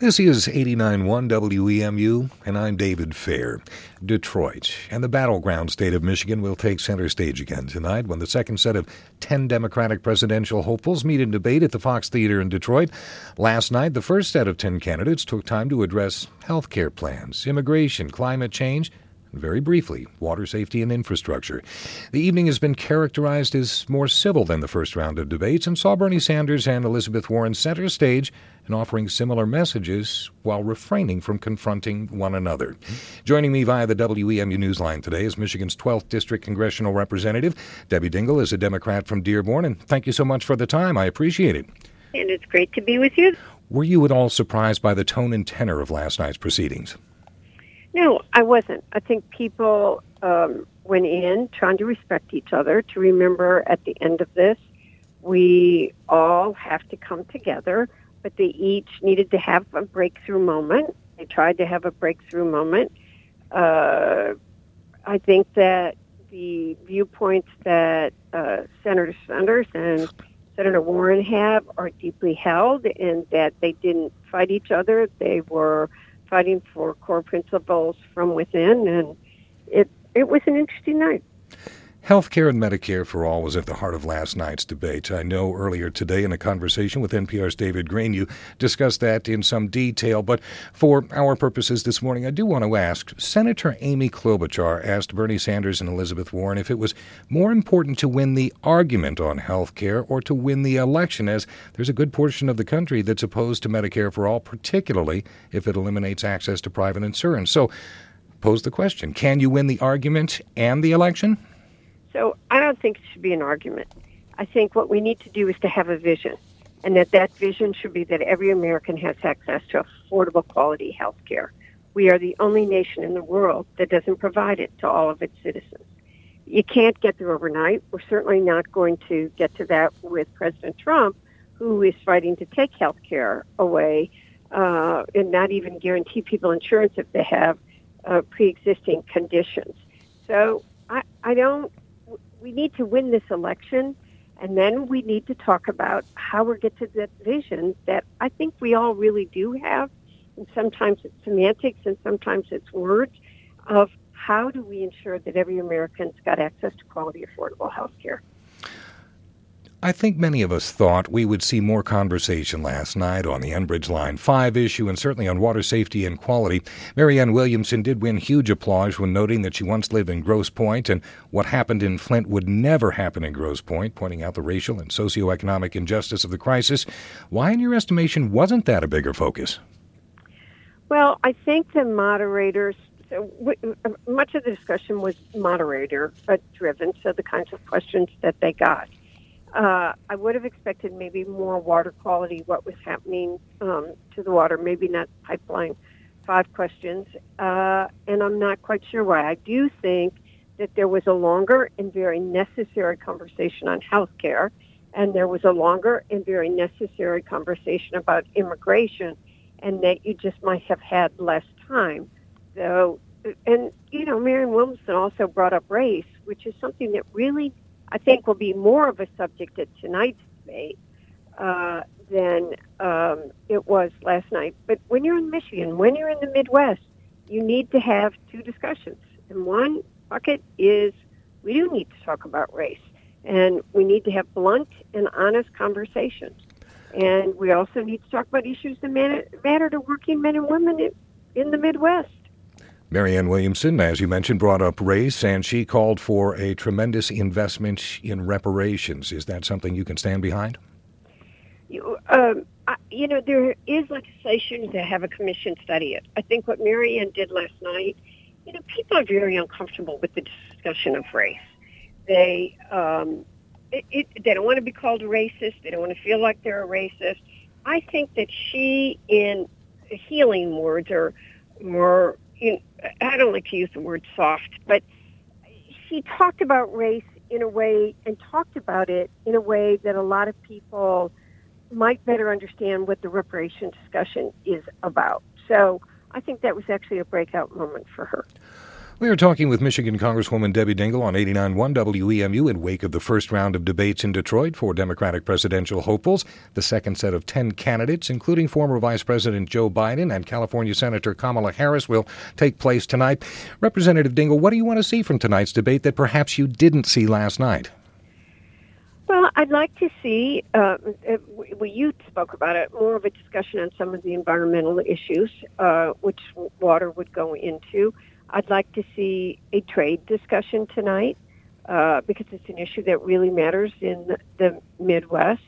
This is 89.1 WEMU, and I'm David Fair. Detroit and the battleground state of Michigan will take center stage again tonight when the second set of 10 Democratic presidential hopefuls meet in debate at the Fox Theater in Detroit. Last night, the first set of 10 candidates took time to address health care plans, immigration, climate change, and very briefly, water safety and infrastructure. The evening has been characterized as more civil than the first round of debates and saw Bernie Sanders and Elizabeth Warren center stage and offering similar messages while refraining from confronting one another. Joining me via the WEMU Newsline today is Michigan's 12th District Congressional Representative. Debbie Dingell is a Democrat from Dearborn, and thank you so much for the time. I appreciate it. And it's great to be with you. Were you at all surprised by the tone and tenor of last night's proceedings? No, I wasn't. I think people went in trying to respect each other, to remember at the end of this, we all have to come together, but they each needed to have a breakthrough moment. They tried to have a breakthrough moment. I think that the viewpoints that Senator Sanders and Senator Warren have are deeply held, and that they didn't fight each other. They were fighting for core principles from within, and it was an interesting night. Health care and Medicare for All was at the heart of last night's debate. I know earlier today in a conversation with NPR's David Greene, you discussed that in some detail, but for our purposes this morning, I do want to ask, Senator Amy Klobuchar asked Bernie Sanders and Elizabeth Warren if it was more important to win the argument on health care or to win the election, as there's a good portion of the country that's opposed to Medicare for All, particularly if it eliminates access to private insurance. So, pose the question, can you win the argument and the election? So I don't think it should be an argument. I think what we need to do is to have a vision, and that vision should be that every American has access to affordable quality health care. We are the only nation in the world that doesn't provide it to all of its citizens. You can't get there overnight. We're certainly not going to get to that with President Trump, who is fighting to take health care away and not even guarantee people insurance if they have pre-existing conditions. So we need to win this election, and then we need to talk about how we get to that vision that I think we all really do have, and sometimes it's semantics and sometimes it's words, of how do we ensure that every American's got access to quality, affordable health care. I think many of us thought we would see more conversation last night on the Enbridge Line 5 issue and certainly on water safety and quality. Marianne Williamson did win huge applause when noting that she once lived in Grosse Pointe and what happened in Flint would never happen in Grosse Pointe, pointing out the racial and socioeconomic injustice of the crisis. Why, in your estimation, wasn't that a bigger focus? Well, I think the moderators, much of the discussion was moderator-driven, so the kinds of questions that they got. I would have expected maybe more water quality, what was happening to the water, maybe not pipeline 5 questions, and I'm not quite sure why. I do think that there was a longer and very necessary conversation on health care, and there was a longer and very necessary conversation about immigration, and that you just might have had less time. So, and, Marianne Williamson also brought up race, which is something that really I think will be more of a subject at tonight's debate than it was last night. But when you're in Michigan, when you're in the Midwest, you need to have 2 discussions. And one bucket is we do need to talk about race, and we need to have blunt and honest conversations. And we also need to talk about issues that matter to working men and women in the Midwest. Marianne Williamson, as you mentioned, brought up race, and she called for a tremendous investment in reparations. Is that something you can stand behind? There is legislation to have a commission study it. I think what Marianne did last night, people are very uncomfortable with the discussion of race. They don't want to be called a racist. They don't want to feel like they're a racist. I think that she, in healing words, or more, I don't like to use the word soft, but she talked about race in a way and talked about it in a way that a lot of people might better understand what the reparation discussion is about. So I think that was actually a breakout moment for her. We are talking with Michigan Congresswoman Debbie Dingell on 89.1 WEMU in wake of the first round of debates in Detroit for Democratic presidential hopefuls. The second set of 10 candidates, including former Vice President Joe Biden and California Senator Kamala Harris, will take place tonight. Representative Dingell, what do you want to see from tonight's debate that perhaps you didn't see last night? Well, I'd like to see, you spoke about it, more of a discussion on some of the environmental issues, which water would go into. I'd like to see a trade discussion tonight because it's an issue that really matters in the Midwest.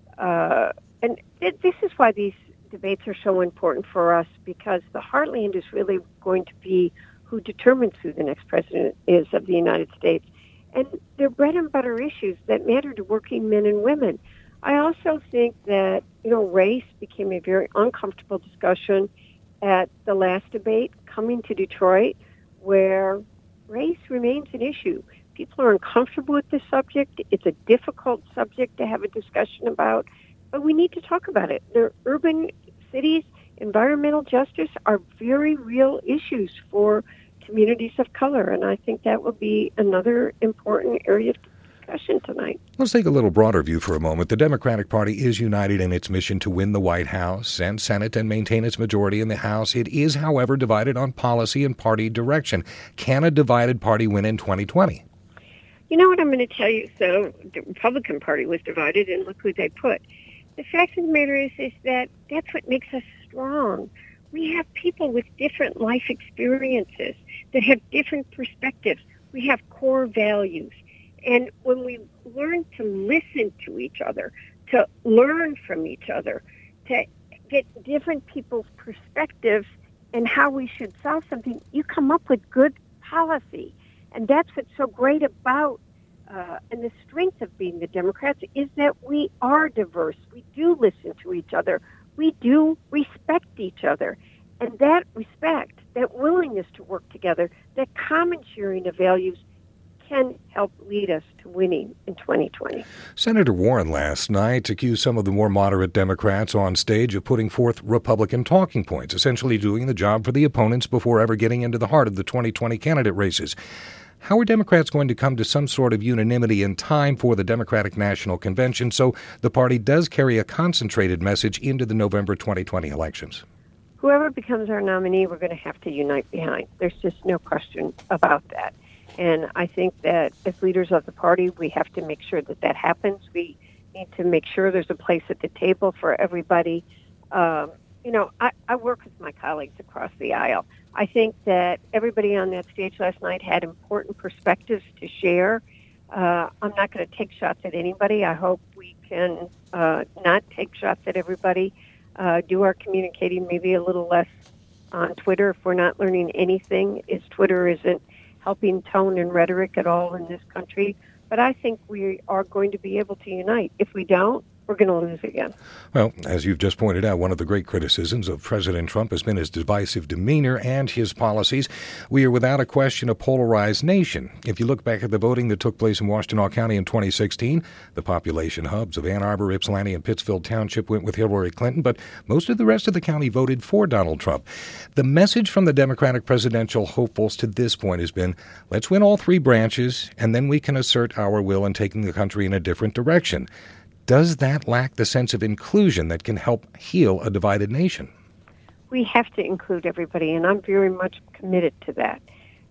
And this is why these debates are so important for us, because the heartland is really going to be who determines who the next president is of the United States. And they're bread and butter issues that matter to working men and women. I also think that, race became a very uncomfortable discussion at the last debate coming to Detroit, where race remains an issue. People are uncomfortable with this subject. It's a difficult subject to have a discussion about, but we need to talk about it. The urban cities, environmental justice are very real issues for communities of color, and I think that will be another important area of discussion tonight. Let's take a little broader view for a moment. The Democratic Party is united in its mission to win the White House and Senate and maintain its majority in the House. It is, however, divided on policy and party direction. Can a divided party win in 2020? You know what I'm going to tell you? So the Republican Party was divided, and look who they put. The fact of the matter is that that's what makes us strong. We have people with different life experiences that have different perspectives. We have core values. And when we learn to listen to each other, to learn from each other, to get different people's perspectives and how we should solve something, you come up with good policy. And that's what's so great about and the strength of being the Democrats is that we are diverse. We do listen to each other. We do respect each other. And that respect, that willingness to work together, that common sharing of values can help lead us to winning in 2020. Senator Warren last night accused some of the more moderate Democrats on stage of putting forth Republican talking points, essentially doing the job for the opponents before ever getting into the heart of the 2020 candidate races. How are Democrats going to come to some sort of unanimity in time for the Democratic National Convention so the party does carry a concentrated message into the November 2020 elections? Whoever becomes our nominee, we're going to have to unite behind. There's just no question about that. And I think that as leaders of the party, we have to make sure that happens. We need to make sure there's a place at the table for everybody. I work with my colleagues across the aisle. I think that everybody on that stage last night had important perspectives to share. I'm not going to take shots at anybody. I hope we can not take shots at everybody. Do our communicating maybe a little less on Twitter. If we're not learning anything, is Twitter isn't helping tone and rhetoric at all in this country. But I think we are going to be able to unite. If we don't, we're going to lose again. Well, as you've just pointed out, one of the great criticisms of President Trump has been his divisive demeanor and his policies. We are without a question a polarized nation. If you look back at the voting that took place in Washtenaw County in 2016, the population hubs of Ann Arbor, Ypsilanti, and Pittsfield Township went with Hillary Clinton, but most of the rest of the county voted for Donald Trump. The message from the Democratic presidential hopefuls to this point has been, let's win all three branches, and then we can assert our will in taking the country in a different direction. Does that lack the sense of inclusion that can help heal a divided nation? We have to include everybody, and I'm very much committed to that.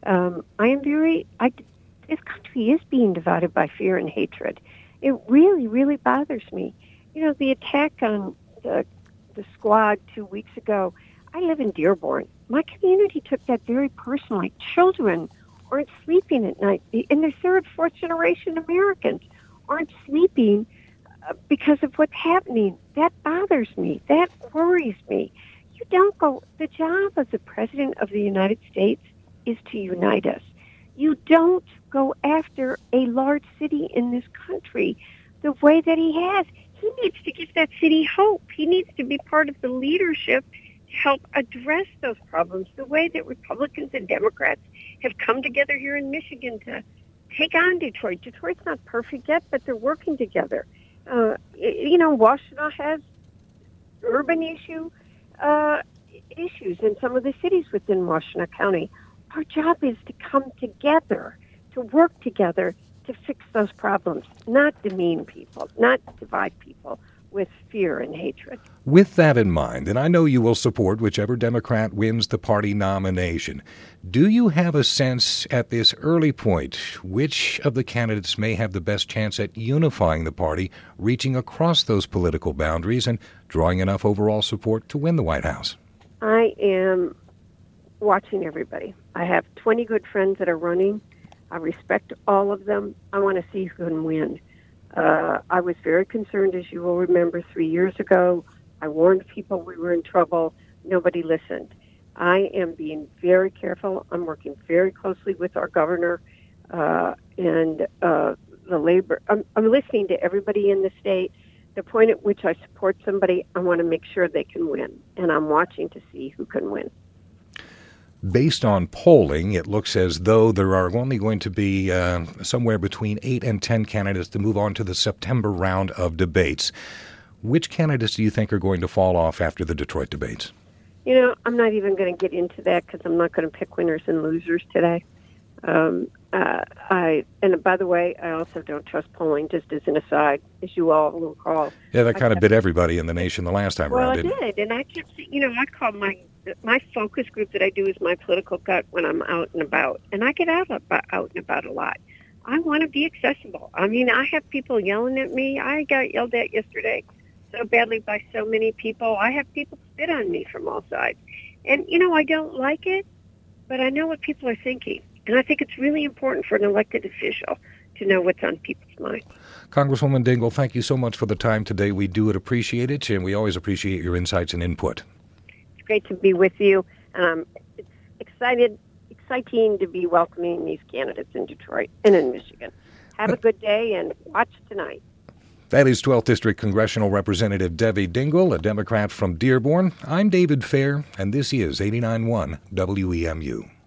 This country is being divided by fear and hatred. It really, really bothers me. The attack on the squad 2 weeks ago, I live in Dearborn. My community took that very personally. Children aren't sleeping at night, and they're third, fourth generation Americans aren't sleeping because of what's happening. That bothers me. That worries me. The job of the President of the United States is to unite us. You don't go after a large city in this country the way that he has. He needs to give that city hope. He needs to be part of the leadership to help address those problems the way that Republicans and Democrats have come together here in Michigan to take on Detroit. Detroit's not perfect yet, but they're working together. Washtenaw has urban issues in some of the cities within Washtenaw County. Our job is to come together, to work together to fix those problems, not demean people, not divide people with fear and hatred. With that in mind, and I know you will support whichever Democrat wins the party nomination, do you have a sense at this early point which of the candidates may have the best chance at unifying the party, reaching across those political boundaries, and drawing enough overall support to win the White House? I am watching everybody. I have 20 good friends that are running. I respect all of them. I want to see who can win. I was very concerned, as you will remember, 3 years ago. I warned people we were in trouble. Nobody listened. I am being very careful. I'm working very closely with our governor and the labor. I'm listening to everybody in the state. The point at which I support somebody, I want to make sure they can win. And I'm watching to see who can win. Based on polling, it looks as though there are only going to be somewhere between 8 and 10 candidates to move on to the September round of debates. Which candidates do you think are going to fall off after the Detroit debates? You know, I'm not even going to get into that because I'm not going to pick winners and losers today. And by the way, I also don't trust polling, just as an aside, as you all will recall. Yeah, that kind of bit everybody in the nation the last time around, didn't it? Well, it did, and I kept, I call my focus group that I do is my political gut when I'm out and about, and I get out and about a lot. I want to be accessible. I mean, I have people yelling at me. I got yelled at yesterday so badly by so many people. I have people spit on me from all sides. And, I don't like it, but I know what people are thinking. And I think it's really important for an elected official to know what's on people's minds. Congresswoman Dingell, thank you so much for the time today. We do appreciate it, and we always appreciate your insights and input. It's great to be with you. It's exciting to be welcoming these candidates in Detroit and in Michigan. Have a good day and watch tonight. That is 12th District Congressional Representative Debbie Dingell, a Democrat from Dearborn. I'm David Fair, and this is 89.1 WEMU.